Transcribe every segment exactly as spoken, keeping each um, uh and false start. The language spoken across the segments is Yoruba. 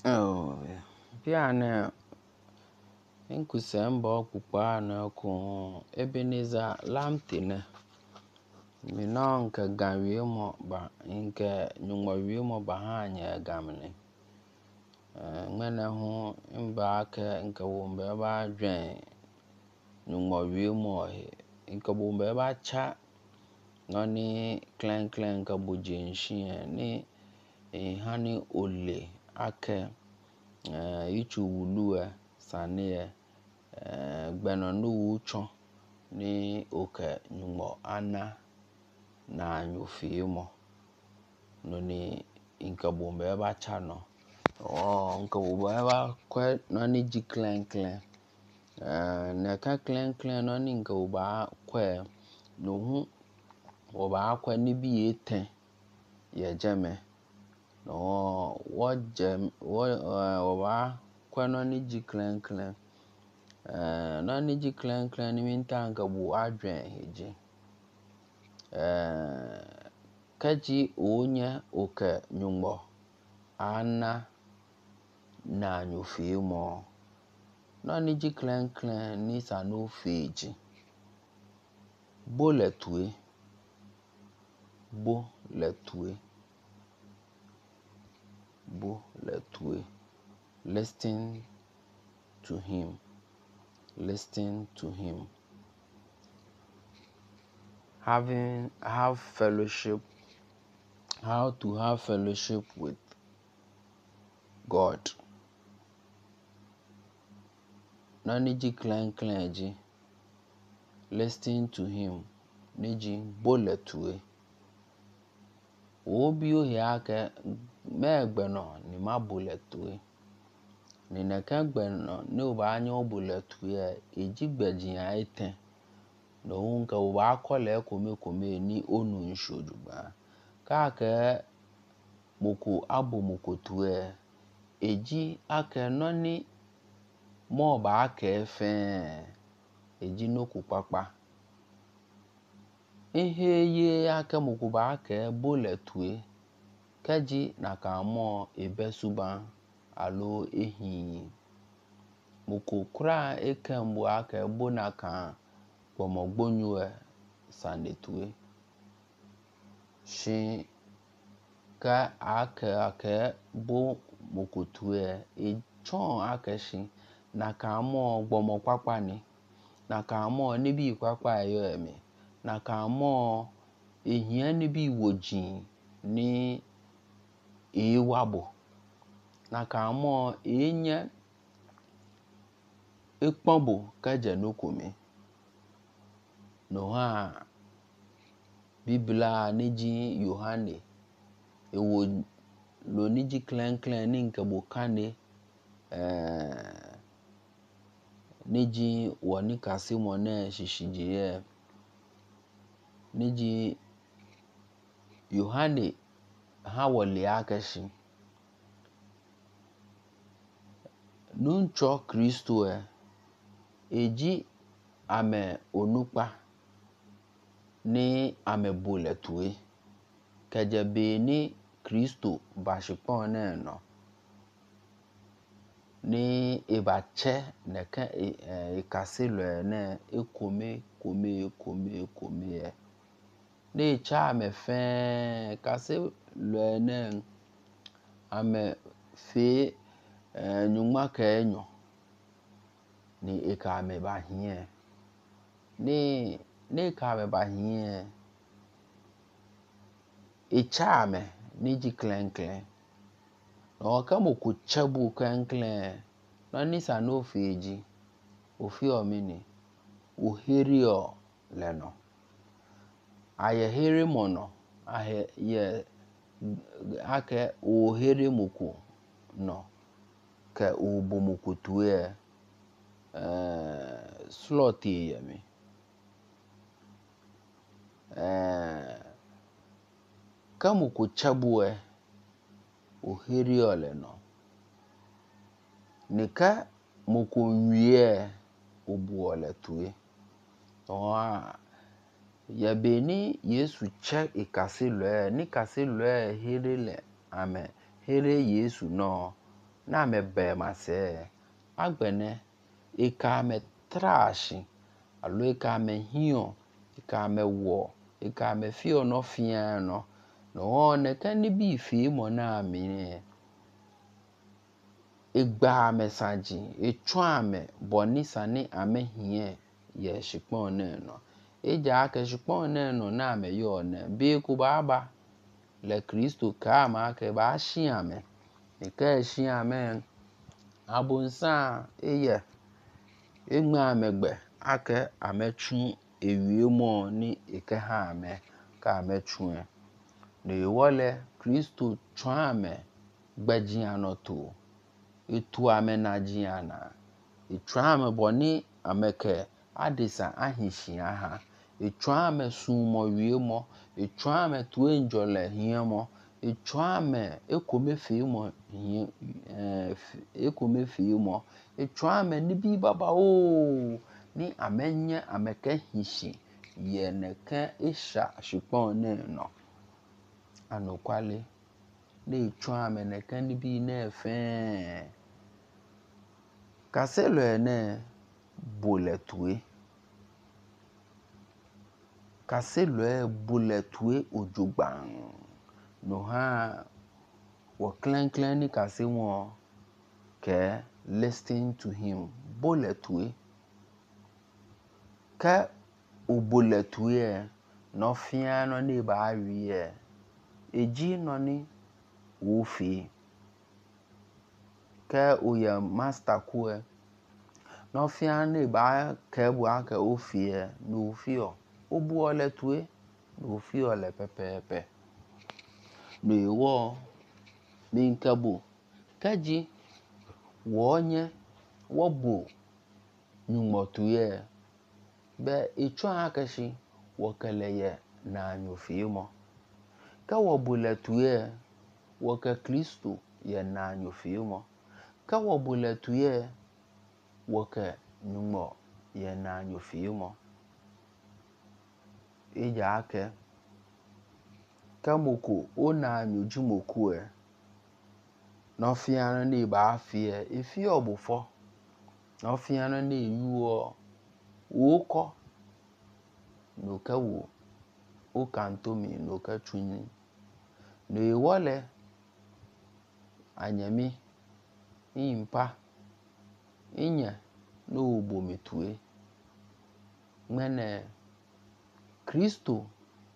Oh, piano inkusemba okukpa na ku Ebenezer lamtine minon ka ganwie mo ba inke nyunwawie mo ba hanya gamne ngmene ho mba ka inke wombe ba dwen nyunwawie mo inke bombe ba cha noni clan clan ka bojenshie ni hani ole ake yichu wulue sane gbeno nu ucho ni oke nyumo ana na nyufimo no ni inka bombe ba chano oh inka bombe ba kwe no ni ji clan clan eh na ka clan clan no ni inka ba kwe no hu oba kwe ni bi eten ye jeme no wo jem wo oba kwe no ni ji clan clan eh no ni ji clan clan ni minta inka bu adwen heji eh kaji onye oke nyumbo ana na nyufimo no ni ji clan clan ni sa no feji bo le tue bo le tue bo le tue listen to him listen to him having have fellowship how to have fellowship with God no ni ji clan clan ji listen to him ni ji bo le tue obi o ya ke me gbeno ni ma bo le tue ni na ka gbeno ni o ba anya o bo le tue eji gbejin aiten no unka o ba kole kome kome ni onu nshojuba ka ke moko abo moko tue eji ake no ni mo ba ke fe eji no ku papa ihe ye ake moko ba ke bo le tue kaji na ka mo ebe suba alo ehi moko kura ekembo ake bo na ka pomogbonyu sanetue shi ka ake ake bo moko tue e chon ake shi na ka mo gbomo papa ni na ka mo ni bi papa ayo emi na ka mo ehian ni bi wojin ni ewabo na ka mo enye ekpombo ka je no komi no ha biblia ni ji Yohane ewo lo ni ji clan clan ni nka bo kane eh ni ji woni kasimo na shishije ni ji Yohane ha wole akashi nuncho Kristo e eji ame onupa ni ame bole tue kejebe ni Kristo bashipon na no ni ebache neka ikasilo na ekome kome kome kome e ni cha ame fe kasilo na ame fe nyuma ka enyo ni eka ame ba hie ni ni ka ame ba hie e cha ame ni ji clan clan no ka moko chabu clan clan no ni sa no feji ofi omini oherio leno aye here mono ahe ye ake ohere moko no ka obo moko tue eh slot yemi eh kama ko chabue oherio leno nika moko nwie obuole tue oa ya beni Yesu che ikasilo ni kasilo here le ame here Yesu no na me be mase agbene eka me trashi alo eka me hio eka me wo eka me fio no fia no no ne kan bi fi mo na mi igba me saji etwa me boni sane amehie ye shipon ne no eja aka shipon ne no na me yo ne bi ku baba le Kristo ka ma ke ba hia me e ka hia me abunsa eye egma megbe aka ametu ewie mo ni eke ha me ka ametu e ne wole Kristo twa me gbajia no to etu amena jiana etwa me boni ameke adisa ahihia ha etwa me sumo wie mo etwa me to enjole hia mo etwa me ekome fi mo eh ekome fi mo etwa me ni bi baba o ni amenye ameke hishi ye ne ka isha shipon ne no anokwale na etwa me ne ka ni bi na efe kaselo ene boletue kaselo e boletue ojugban no ha wo clan clan ni kase won ke listen to him boletue ka oboletue no fia no ne ba awie eji no ni wo fi ka oya master ku e no fia ne ba ke bu aka ofie no fio obu ole tue no fio le pepepe no wo min kabo kaji wonye wobo nyumotue be etwa akashi wokeleye na anyofimo ka wobuletue woka Kristo ye na anyofimo ka wobuletue woka nyumo ye na anyofimo eja ake kamoko ona anyujumoku e no fiana ni ba afie efi obufo no fiana ni yuo woko no ka wo o kantomi no ka twini no ewole anyami impa inya no obometue mene Kristo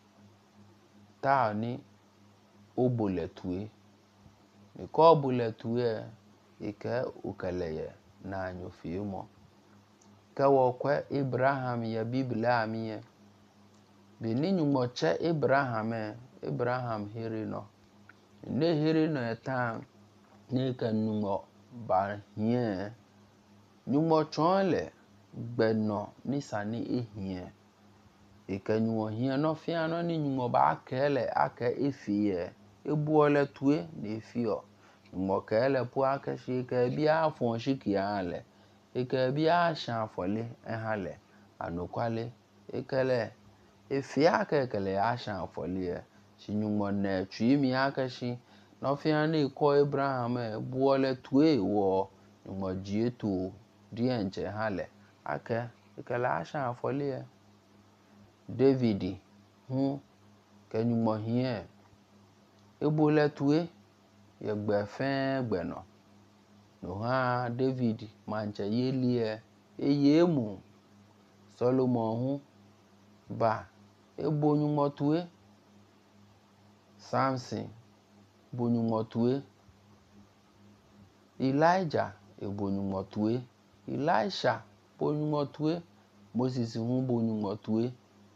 ta ni oboletue ni ko oboletue ike ukeleye na anyofimo ka wokwe Abraham ya Biblia amiye bini nyumoche Abraham Abraham hiri no ne hiri no eta ne ka nyumo ba hie nyumo chonle gbeno ni sani ehie ike nyumo hie no fia no ni nyumo ba kele aka efie ebuole tue na efio nyumo kele pu aka shi ke bia afon shiki ale ike bia sha afole ehale anokwale ikele efia aka kele asha afole shi nyumo na twimi aka shi no fia na iko Abraham ebuole tue wo nyumo jietu dienche hale aka ikele asha afole David hu ke nyumo hie ebole tue ye gbefen gbeno no ha David manche yelie eyemu Solomon hu ba ebonyumo tue Samson bonyumo tue Elijah ebonyumo tue Elisha bonyumo tue Moses hu bonyumo tue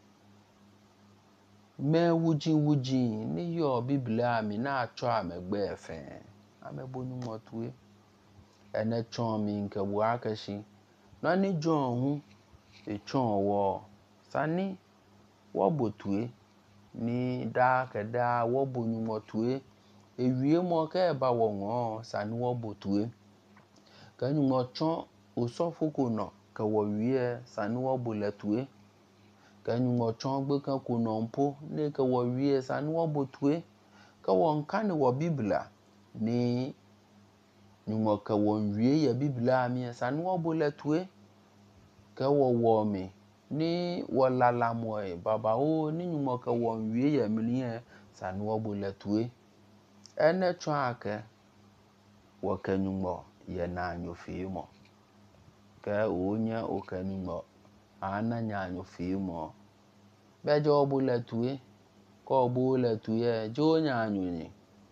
me wuji wuji ni yo Biblia mi na acho amegbe efe amebonyumo tue ene chon mi nke bu akashi no ni John hu e chon wo sani wo botue ni da keda wo bonyumo tue ewie mo ka ba wo ngo sani wo botue ka nyumo chon osofuko no ka wo wie sani wo boletue ka nyumo chon gbe kan ko no mpo ne ka wo wie sani wo botue ka wo nka ni wo Biblia ni nyumo ke wonwie ye biblia mi sani wo bole tue ke wo wo mi ni wo lala moe baba o ni nyumo ke wonwie ye mi sani wo bole tue ene tso ake wo ke nyumo ye na nyofi mo ke onye o ke nyumo ana nya nyofi mo bejo bole tue ko bole tue jo nya nyunyi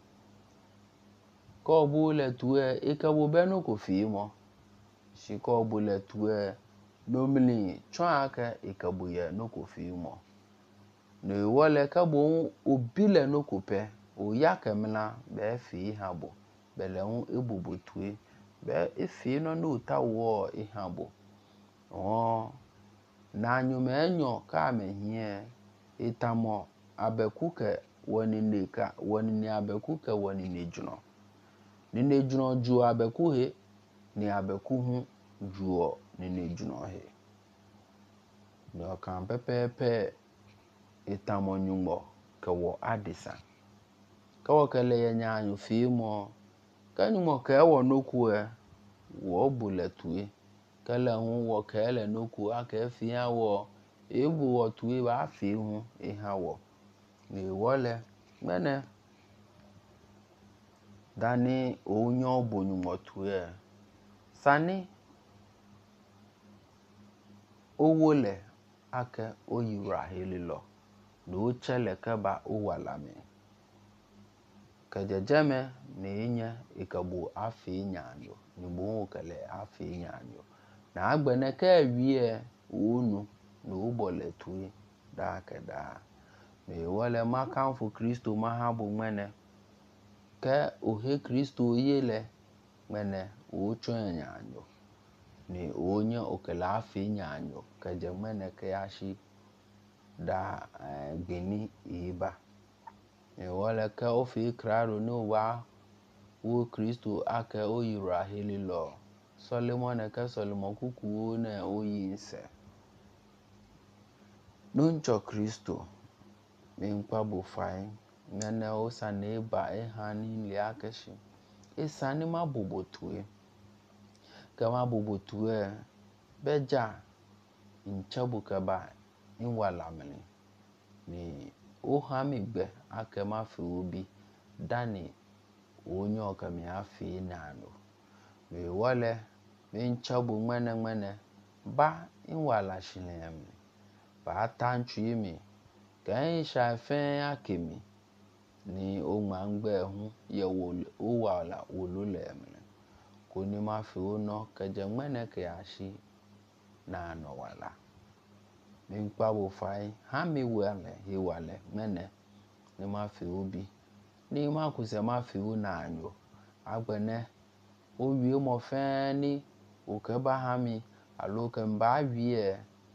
ko bole tue ikabo beno ko fi mo shi ko bole tue nomli tso ake ikabo ye no ko fi mo ne wole kabo obile no ko pe o yakemla be fi habo bele un ebubu tue be ifi no no tawo ihabo o na nyume enyo ka me hie itamo abekuke woni neka woni ni abekuke woni ni juno ni ne juno ju abeku he ni abeku hu juo ni ne juno he no kan pepepe itamo nyumbo ke wo adisa ka wo kele ye nyanyu fi mo ka nyumo ke wo noku e wo bule tue kele hu wo kele noku ake fi awo ebu wo tue ba fi hu ihawo ni wole mene dani onyo bonyumo tue sani owole ake oyira helilo no chele keba owalame kejejeme ni nye ikabo afi nyanyo ni bo kele afi nyanyo na agbene ke wie onu no bole tue da keda me wole makanfu Kristo mahabo mene ke ohe Kristo yele mene o tso nyanyo ni onye okele afi nyanyo keje mene ke yashi da uh, gbeni iba e wole ke ofi kraro no wa wo Kristo ake oyira helilo Solomon ke Solomon kuku ne oyinse nuncho Kristo minkpa bofai nene osane ba ehani liakeshi esani mabobotue kama bobotue beja inchabu kaba inwalamini ni ohamigbe ake mafi obi dani onyo kami afi nano we wale minchabu mwene mwene ba inwala shinem ba tanchu yimi kan shafe akemi ni o ma ngbe hu ye wo wala wolule mi ko ni ma fi ono keje mwene ke ashi na no wala mi pa bo fai ha mi wale he wale mene ni ma fi obi ni ma ku se ma fi una anyo agbene o wi mo fe ni o ke ba ha mi alo ke mba wi e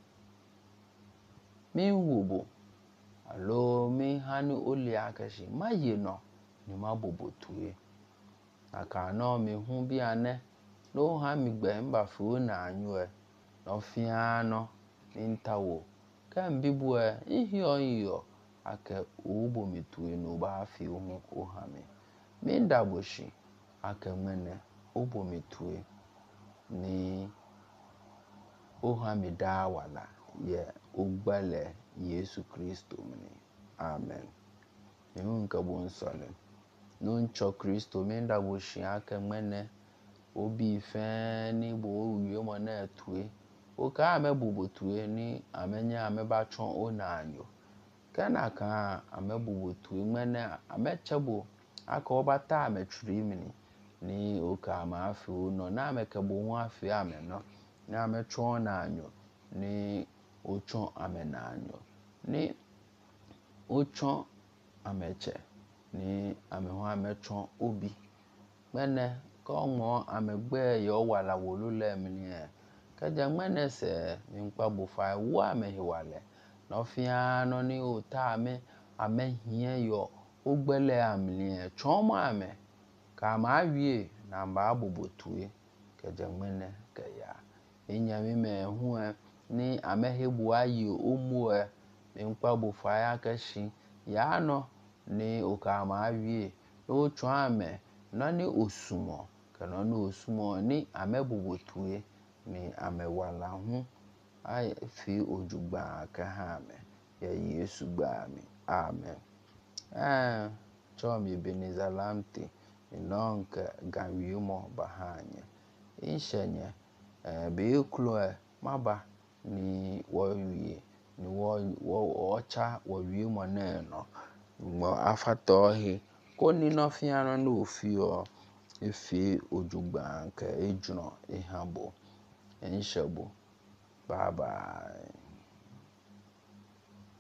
mi wubo alo mi hani oli akeshi ma ye no ni ma bobo tue aka no mi hu bi ane no ha mi gbe mba fu na anyo e no fiano intawo kan bibu e ihio iyo ake ubo mi tue no ba fi hu o ha mi mi ndaboshi ake mene ubo mi tue ni o ha mi da wala ye ugbale Yesu Kristo mini amen ehun ka bon sole no ncho Kristo mi ndaboshi ake mene obi fe ni bo wi mo na tue o ka ame bubu tue ni amenya ame ba chon o na anyo kana ka ame bubu tue mene ame chebo aka obata ame churi mini ni o ka ma afi no na ame ke bo hu afi ame no na ame chon na anyo ni o chon ame na anyo ni o chon ame che ni ame ho ame chon obi mene ko mo ame gbe yo wala wolule mini e kaja mene se mi pa bo fa wo ame hi wale no fia no ni o ta ame ame hie yo o gbele amli e chon mo ame ka ma wie na mba bobotue kaja mene ka ya enya mi me hu e ni ame hebu ayi o mu e mi pa bo fa ya kashi ya no ni o ka ma wie o chon ame na ni osumo kana no sumo ni amebubutuye ni amewala hu ay fi ojugba ka ha me ya Yesu gba mi amen. eh cho mi Ebenezer Lamte inonka ganwimo bahanye inshenye eh be klo maba ni wowie ni wo wo cha wowie mo na no mo afato he koni no fiano no ofio efi ojugba ka ejuno ihabo enshabo bye bye.